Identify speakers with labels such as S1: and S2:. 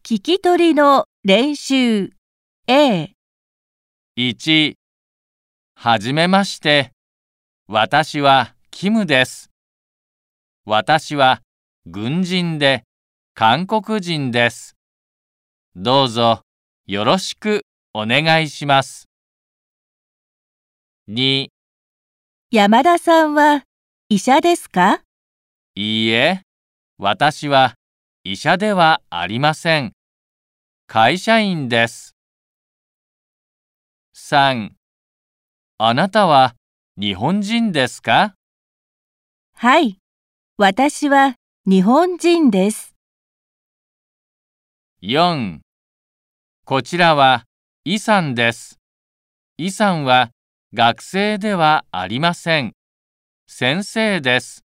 S1: 聞き取りの練習 A。
S2: 1、はじめまして。私はキムです。私は軍人で韓国人です。どうぞよろしくお願いします。2、
S1: 山田さんは医者ですか？
S2: いいえ、私は医者ではありません。会社員です。3、あなたは日本人ですか？
S1: はい、私は日本人です。
S2: 4、こちらはイさんです。イさんは学生ではありません。先生です。